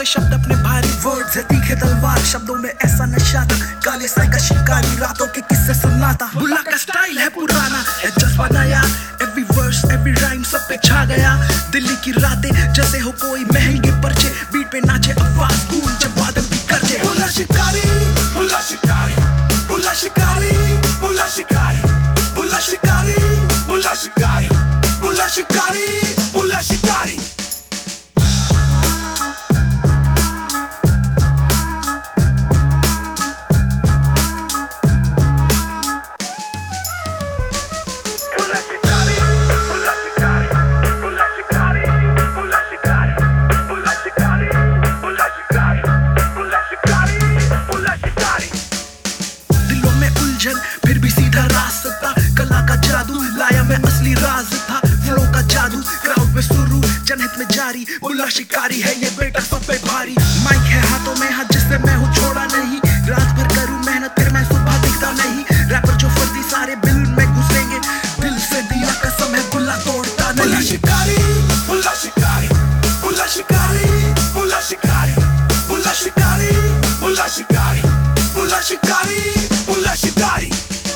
पे शब्द अपने भारी वर्ड्स है तीखे तलवार, शब्दों में ऐसा नशा था, काले साय का शिकारी रातों के किस्से सुनाता। बुल्ला का स्टाइल है पुराना, है जज्बा नया, एवरी वर्स एवरी राइम सब पे छा गया। दिल्ली की रातें जैसे हो कोई महंगे पर्चे, बीट पे नाचे आवाज गूंज जब बादल भी गरजे। बुल्ला शिकारी, बुल्ला शिकारी, बुल्ला शिकारी, बुल्ला शिकारी, बुल्ला शिकारी, बुल्ला शिकारी, बुल्ला शिकारी, बुल्ला शिकारी। फिर भी सीधा रास्ता, कला का जादू लाया मैं असली राज था, फ्लो का जादू क्राउड में शुरू जनहित में जारी। बुल्ला शिकारी है ये बेटा सब पे भारी, माइक है हाथों में हाथ जिससे मैं हूँ छोड़ा नहीं, रात भर करूँ मेहनत फिर मैं सुबह दिखता नहीं। रैपर जो फर्जी सारे बिल में घुसेंगे, दिल से दिया कसम है बुल्ला तोड़ता नहीं। बुल्ला शिकारी, बुल्ला शिकारी, बुल्ला शिकारी, बुल्ला शिकारी, बुल्ला शिकारी, बुल्ला शिकारी, बुल्ला शिकारी, बुल्ला शिकारी।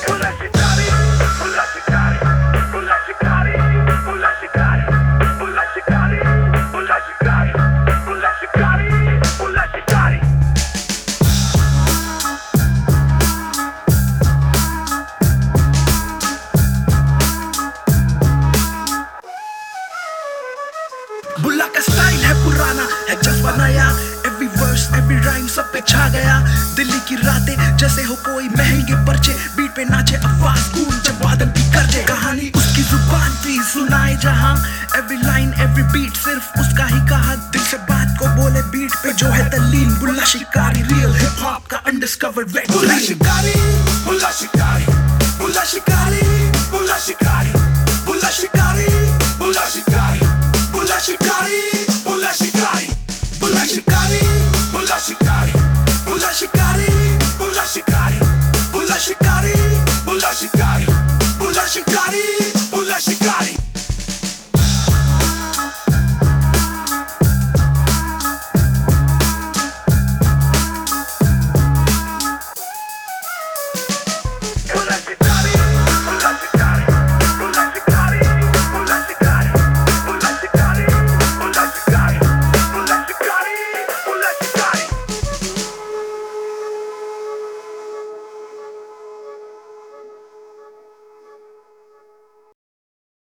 बुल्ला का स्टाइल है पुराना, है जज्बा नया, एवरी वर्स एवरी राइम सब पे छा गया। दिल्ली की रातें जैसे हो कोई महंगे पर्चे, बीट पे नाचे आवाज गूंज जब बादल भी गरजे। कहानी उसकी जुबान थी सुनाए जहां, एवरी लाइन एवरी बीट सिर्फ उसका ही कहा, दिल से बात को बोले बीट पे जो है तल्लीन। Bulla Shikari real hip hop का अनडिस्कवर्ड वेट। बुल्ला शिकारी, बुल्ला शिकारी, बुल्ला शिकारी, बुल्ला शिकारी।